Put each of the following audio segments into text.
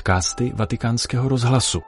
podcasty Vatikánského rozhlasu.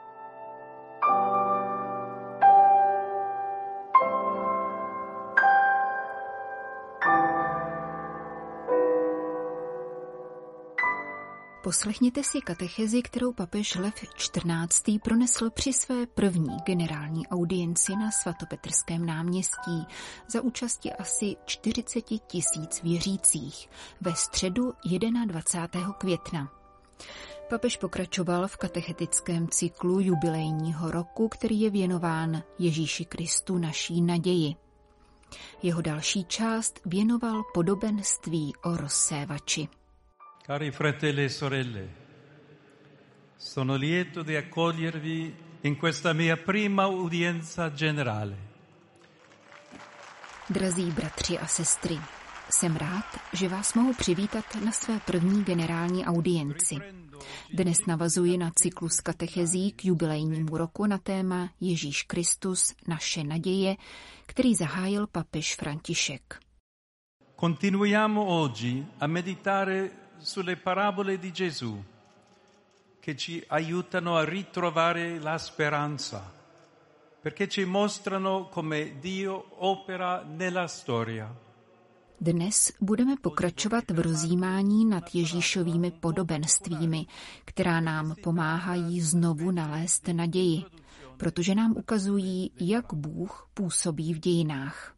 Poslechněte si katechezi, kterou papež Lev XIV. Pronesl při své první generální audienci na svatopetrském náměstí za účasti asi 40 000 věřících ve středu 21. května. Papež pokračoval v katechetickém cyklu jubilejního roku, který je věnován Ježíši Kristu naší naději. Jeho další část věnoval podobenství o rozsévači. Cari fratelli e sorelle, sono lieto di accogliervi in questa mia prima udienza generale. Drazí bratři a sestry, jsem rád, že vás mohu přivítat na své první generální audienci. Dnes navazuji na cyklus katechezí k jubilejnímu roku na téma Ježíš Kristus, naše naděje, který zahájil papež František. Continuiamo oggi a meditare sulle parabole di Gesù che ci aiutano a ritrovare la speranza, perché ci mostrano come Dio opera nella storia. Dnes budeme pokračovat v rozjímání nad Ježíšovými podobenstvími, která nám pomáhají znovu nalézt naději, protože nám ukazují, jak Bůh působí v dějinách.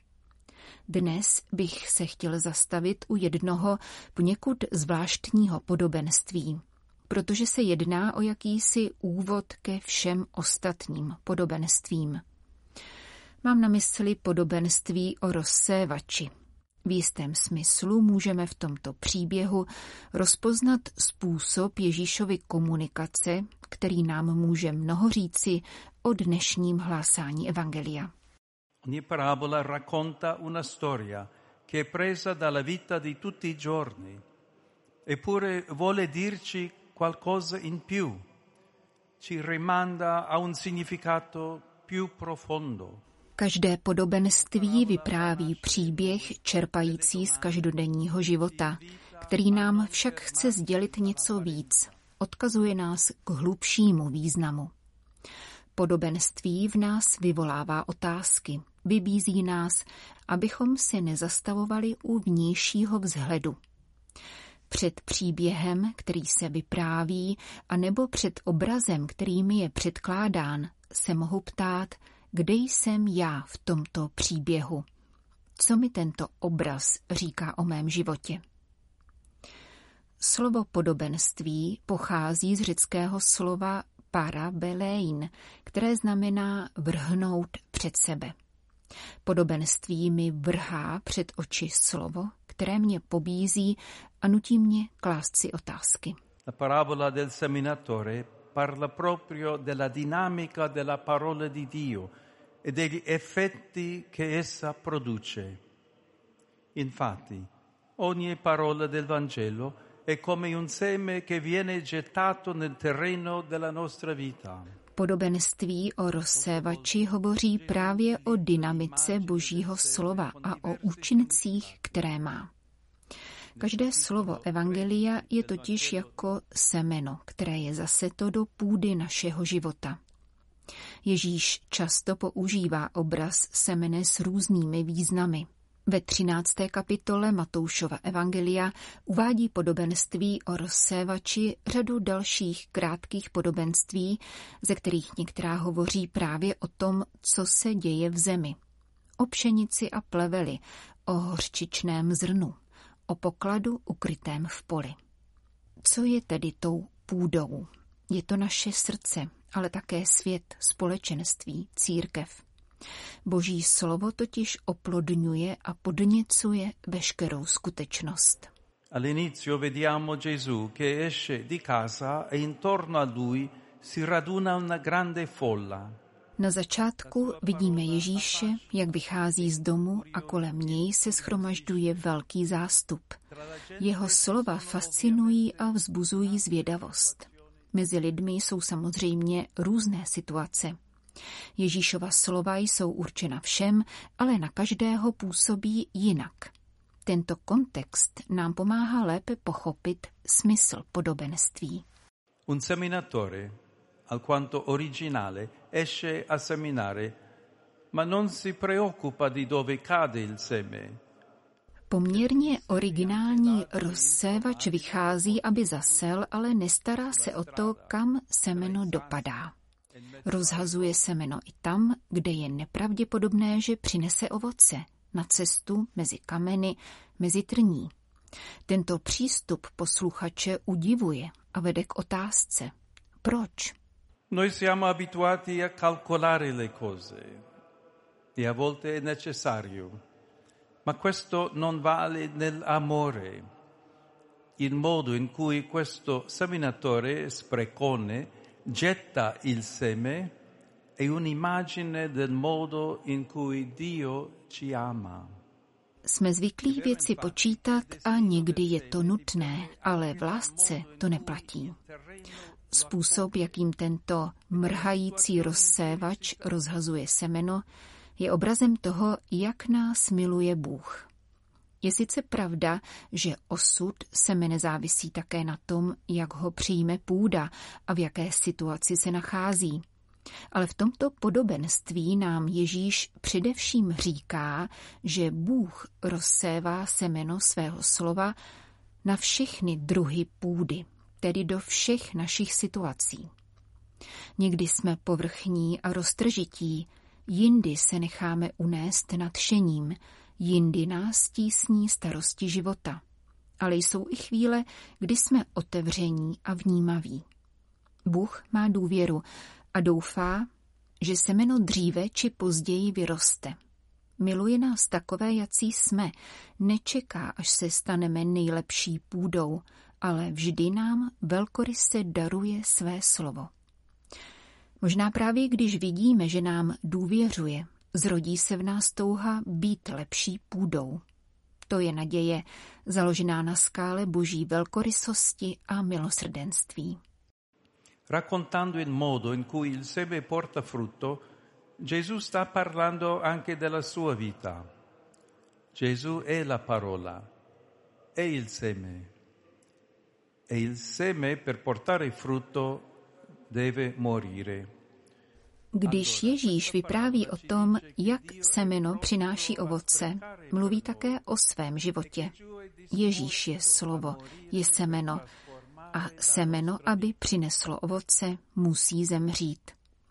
Dnes bych se chtěl zastavit u jednoho poněkud zvláštního podobenství, protože se jedná o jakýsi úvod ke všem ostatním podobenstvím. Mám na mysli podobenství o rozsévači. V jistém smyslu můžeme v tomto příběhu rozpoznat způsob Ježíšovy komunikace, který nám může mnoho říci o dnešním hlásání evangelia. Ogni parabola racconta una storia che è presa dalla vita di tutti i giorni, eppure vuole dirci qualcosa in più, ci rimanda a un significato più profondo. Každé podobenství vypráví příběh čerpající z každodenního života, který nám však chce sdělit něco víc, odkazuje nás k hlubšímu významu. Podobenství v nás vyvolává otázky, vybízí nás, abychom se nezastavovali u vnějšího vzhledu. Před příběhem, který se vypráví, anebo před obrazem, který mi je předkládán, se mohu ptát, kde jsem já v tomto příběhu? Co mi tento obraz říká o mém životě? Slovo podobenství pochází z řeckého slova parabelein, které znamená vrhnout před sebe. Podobenství mi vrhá před oči slovo, které mě pobízí a nutí mě klást si otázky. La parabola del seminatore parla proprio della dinamica della parola di Dio e degli effetti che essa produce. Infatti, ogni parola del Vangelo è come un seme che viene gettato nel terreno della nostra vita. Podobenství o rozsévači hovoří právě o dynamice Božího slova a o účincích, které má. Každé slovo evangelia je totiž jako semeno, které je zaseto do půdy našeho života. Ježíš často používá obraz semene s různými významy. Ve 13. kapitole Matoušova evangelia uvádí podobenství o rozsévači řadu dalších krátkých podobenství, ze kterých některá hovoří právě o tom, co se děje v zemi. O pšenici a pleveli, o hořčičném zrnu, o pokladu ukrytém v poli. Co je tedy tou půdou? Je to naše srdce, ale také svět, společenství, církev. Boží slovo totiž oplodňuje a podněcuje veškerou skutečnost. All'inizio vediamo Gesù che esce di casa e intorno a lui si raduna una grande folla. Na začátku vidíme Ježíše, jak vychází z domu a kolem něj se shromažďuje velký zástup. Jeho slova fascinují a vzbuzují zvědavost. Mezi lidmi jsou samozřejmě různé situace. Ježíšova slova jsou určena všem, ale na každého působí jinak. Tento kontext nám pomáhá lépe pochopit smysl podobenství. Un seminatore, alquanto originale, esce a seminare, ma non si preoccupa di dove cade il seme. Poměrně originální rozsévač vychází, aby zasel, ale nestará se o to, kam semeno dopadá. Rozhazuje semeno i tam, kde je nepravděpodobné, že přinese ovoce, na cestu, mezi kameny, mezi trní. Tento přístup posluchače udivuje a vede k otázce. Proč? Noi siamo abituati a calcolare le cose e a volte è necessario, ma questo non vale nell'amore. Il modo in cui questo seminatore sprecone getta il seme è un'immagine del modo in cui Dio ci ama. Jsme zvyklí věci počítat a někdy je to nutné, ale v lásce to neplatí. Způsob, jakým tento mrhající rozsévač rozhazuje semeno, je obrazem toho, jak nás miluje Bůh. Je sice pravda, že osud semene závisí také na tom, jak ho přijme půda a v jaké situaci se nachází. Ale v tomto podobenství nám Ježíš především říká, že Bůh rozsévá semeno svého slova na všechny druhy půdy, tedy do všech našich situací. Někdy jsme povrchní a roztržití, jindy se necháme unést nadšením, jindy nás tísní starosti života. Ale jsou i chvíle, kdy jsme otevření a vnímaví. Bůh má důvěru a doufá, že semeno dříve či později vyroste. Miluje nás takové, jací jsme, nečeká, až se staneme nejlepší půdou, ale vždy nám velkoryse daruje své slovo. Možná právě když vidíme, že nám důvěřuje, zrodí se v nás touha být lepší půdou. To je naděje, založená na skále Boží velkorysosti a milosrdenství. Raccontando il modo in cui il seme porta frutto, Gesù sta parlando anche della sua vita. Gesù è la parola, è il seme. E il seme per portare frutto deve morire. Když Ježíš vypráví o tom, jak semeno přináší ovoce, mluví také o svém životě. Ježíš je slovo, je semeno a semeno, aby přineslo ovoce, musí zemřít.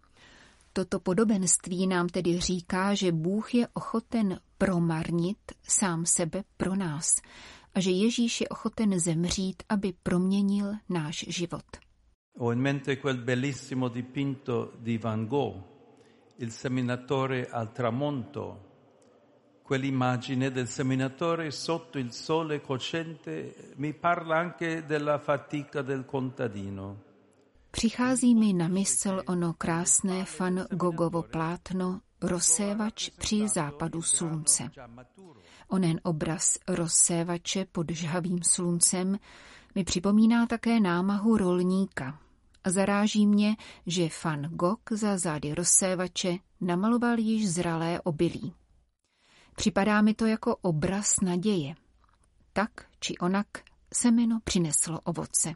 Toto podobenství nám tedy říká, že Bůh je ochoten promarnit sám sebe pro nás a že Ježíš je ochoten zemřít, aby proměnil náš život. Ho in mente quel bellissimo dipinto di Van Gogh, Il seminatore al tramonto, quell'immagine del seminatore sotto il sole cocente mi parla anche della fatica del contadino. Přichází mi na mysl ono krásné Van Goghovo plátno Rozsévač při západu slunce. Onen obraz rozsévače pod žhavým sluncem mi připomíná také námahu rolníka. A zaráží mě, že Van Gogh za zády rozsévače namaloval již zralé obilí. Připadá mi to jako obraz naděje. Tak či onak semeno přineslo ovoce.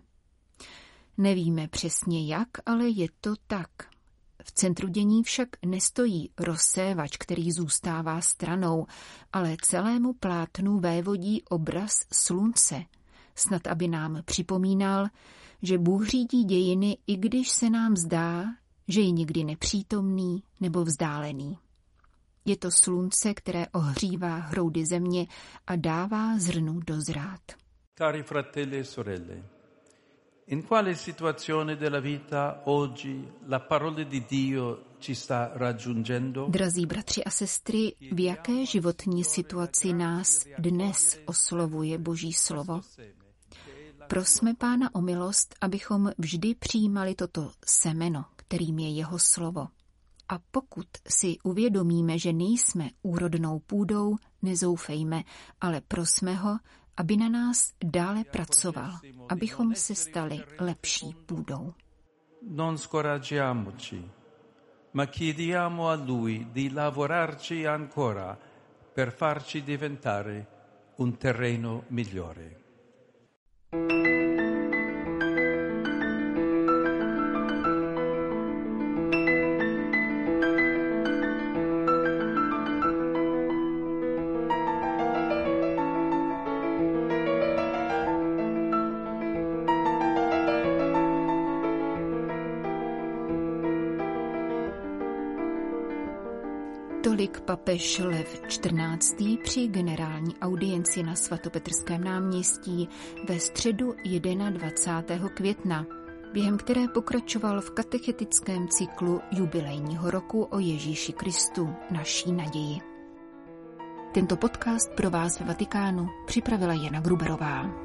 Nevíme přesně jak, ale je to tak. V centru dění však nestojí rozsévač, který zůstává stranou, ale celému plátnu vévodí obraz slunce, snad aby nám připomínal, že Bůh řídí dějiny, i když se nám zdá, že je někdy nepřítomný nebo vzdálený. Je to slunce, které ohřívá hroudy země a dává zrnu dozrát. Cari fratelli e sorelle, in quale situazione della vita oggi la parola di Dio ci sta raggiungendo? Drazí bratři a sestry, v jaké životní situaci nás dnes oslovuje Boží slovo? Prosme Pána o milost, abychom vždy přijímali toto semeno, kterým je jeho slovo. A pokud si uvědomíme, že nejsme úrodnou půdou, nezoufejme, ale prosme ho, aby na nás dále pracoval, abychom se stali lepší půdou. Non scoraggiamoci, ma chiediamo a Lui di lavorarci ancora per farci diventare un terreno migliore. Tolik papež Lev XIV. Při generální audienci na Svatopetrském náměstí ve středu 21. května, během které pokračoval v katechetickém cyklu jubilejního roku o Ježíši Kristu, naší naději. Tento podcast pro vás ve Vatikánu připravila Jana Gruberová.